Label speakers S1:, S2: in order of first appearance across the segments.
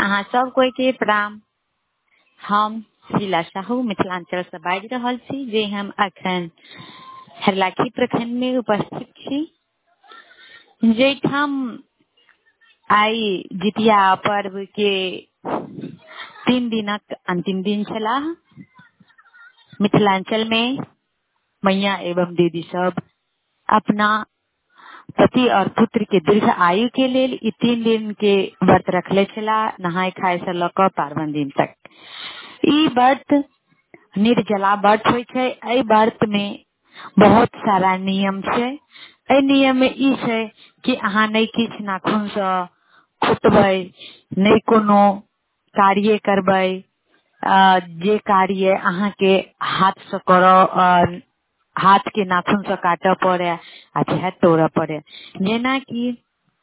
S1: अहाँ सब कोई के प्रणाम। हम शीला साहू मिथिलांचल से बाजि रहल छी जे हम अखन हरलाखी प्रखंड में उपस्थित छी, जेठाम आई जितिया पर्व के 3 दिनक अंतिम दिन छलाह। मिथिलांचल में मैया एवं दीदी सब अपना पति और पुत्र के दीर्घ आयु के लेल ई 3 दिन के व्रत रखले छला, नहाय खाय से लऽ पार्वन दिन तक। ई व्रत निर्जला व्रत होइ छै। एहि व्रत में बहुत सारा नियम छै। एहि नियम में ई छै कि अहाँ नहीं किछ नाखून से कुटबै, नहीं कोनो कार्य करबै। जे कार्य अहाँ के हाथ से करऽ, हाथ के नाखून से काटऽ पड़े आ चाहे तोड़ऽ पड़े, जेना कि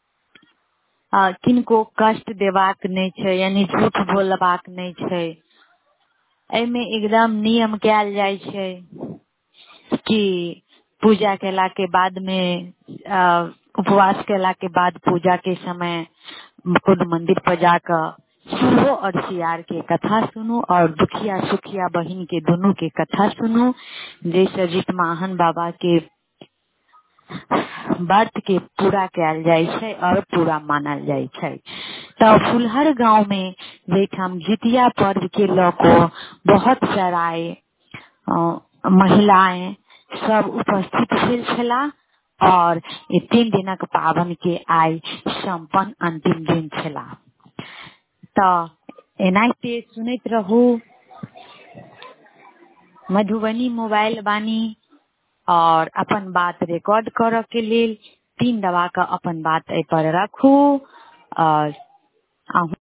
S1: किनको कष्ट देबाक नहीं छै, यानी झूठ बोलबाक नहीं छै। एमे एकदम नियम कैल जाय छै कि पूजा केला के बाद में उपवास केला के बाद पूजा के समय खुद मंदिर पर जाकर सूहो और सियार के कथा सुनू और दुखिया सुखिया बहिन के दोनों के कथा सुनू, जैसे जितमाहन बाबा के व्रत के पूरा कैल जाय छै और पूरा मानल जाय छै। तो फुलहर गांव में जेठाम जितिया पर्व के लको बहुत सारा महिलाएं सब उपस्थित भेल छला और ये 3 दिनक पावन के आई संपन्न अंतिम दिन छला। तो एनाहिते सुनैत रहू मधुबनी मोबाइल बानी और अपन बात रिकॉर्ड करऽ के लेल 3 दबा के अपन बात ए पर रखू और